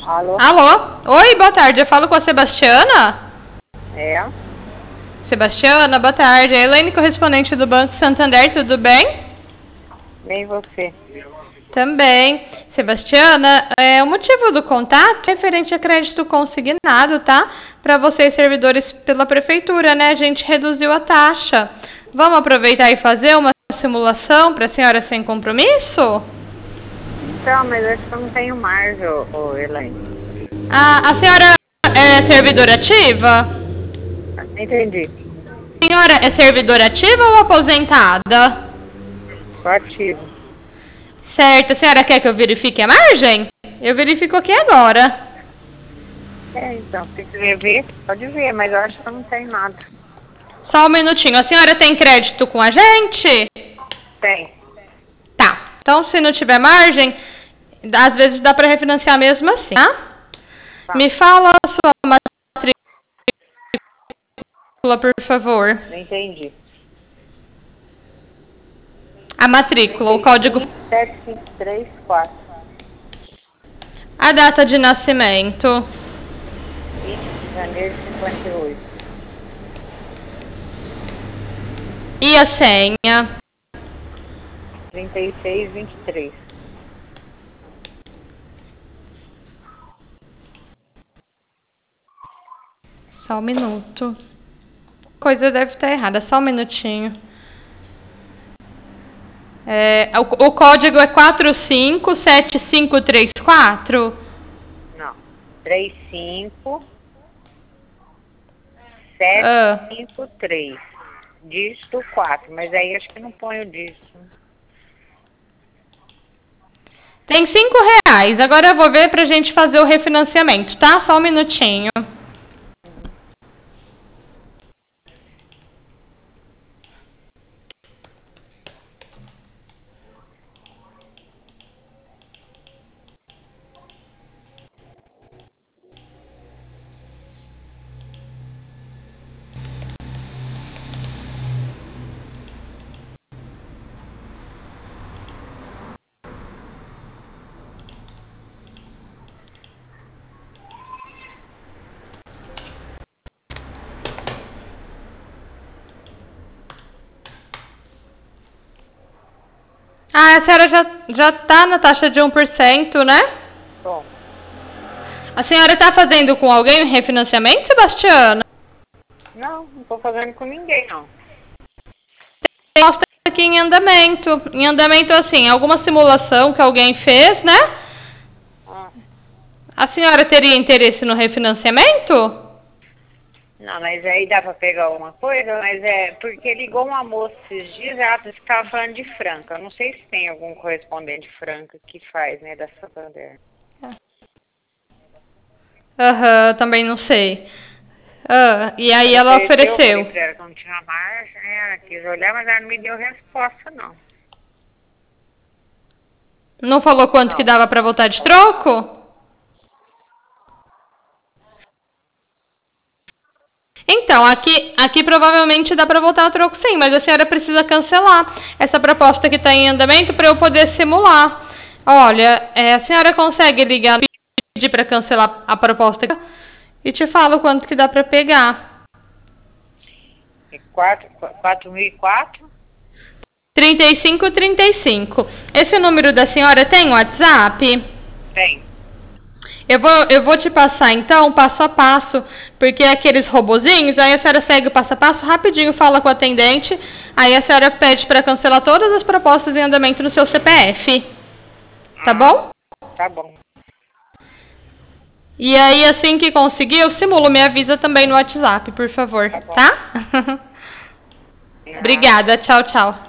Alô? Alô? Oi, boa tarde. Eu falo com a Sebastiana? É? Sebastiana, boa tarde. É a Elaine, correspondente do Banco Santander, tudo bem? Nem você. Também. Sebastiana, o motivo do contato é referente a crédito consignado, tá? Para vocês, servidores pela prefeitura, né? A gente reduziu a taxa. Vamos aproveitar e fazer uma simulação para a senhora sem compromisso? Então, mas acho que eu não tenho margem, ô Elaine. A senhora é servidora ativa? Não entendi. A senhora é servidora ativa ou aposentada? Sou ativo. Certo, a senhora quer que eu verifique a margem? Eu verifico aqui agora. Então, se quiser ver, pode ver, mas eu acho que eu não tenho nada. Só um minutinho. A senhora tem crédito com a gente? Tem. Tá. Então, se não tiver margem, às vezes dá para refinanciar mesmo assim, tá? Me fala a sua matrícula, por favor. Não entendi. A matrícula, o código. 7534. A data de nascimento. 20 de janeiro de 58. E a senha. 3623. Só um minuto. Coisa deve estar errada, só um minutinho. O código é 457534? Não. 35753. Dígito 4. Mas aí acho que não põe o dígito. Tem R$ 5. Agora eu vou ver pra gente fazer o refinanciamento, tá? Só um minutinho. A senhora já tá na taxa de 1%, né? Bom. A senhora tá fazendo com alguém o refinanciamento, Sebastiana? Não tô fazendo com ninguém, não. Mostra aqui em andamento. Em andamento, assim, alguma simulação que alguém fez, né? A senhora teria interesse no refinanciamento? Não, mas aí dá pra pegar alguma coisa, mas é porque ligou uma moça esses dias, ela disse que estava falando de Franca. Eu não sei se tem algum correspondente Franca que faz, né, da Santander. Aham, também não sei. E aí ela ofereceu. Eu falei pra ela que não tinha margem, ela quis olhar, mas ela não me deu resposta, não. Não falou quanto que dava pra voltar de troco? Então, aqui provavelmente dá para voltar a troco sim, mas a senhora precisa cancelar essa proposta que está em andamento para eu poder simular. Olha, a senhora consegue ligar e pedir para cancelar a proposta e te falo quanto que dá para pegar. 4.004? 3535. Esse número da senhora tem WhatsApp? Tem. Eu vou te passar então, passo a passo, porque é aqueles robozinhos, aí a senhora segue o passo a passo, rapidinho fala com o atendente, aí a senhora pede para cancelar todas as propostas em andamento no seu CPF. Tá bom? Tá bom. E aí, assim que conseguir, eu simulo, me avisa também no WhatsApp, por favor, tá? Obrigada, tchau, tchau.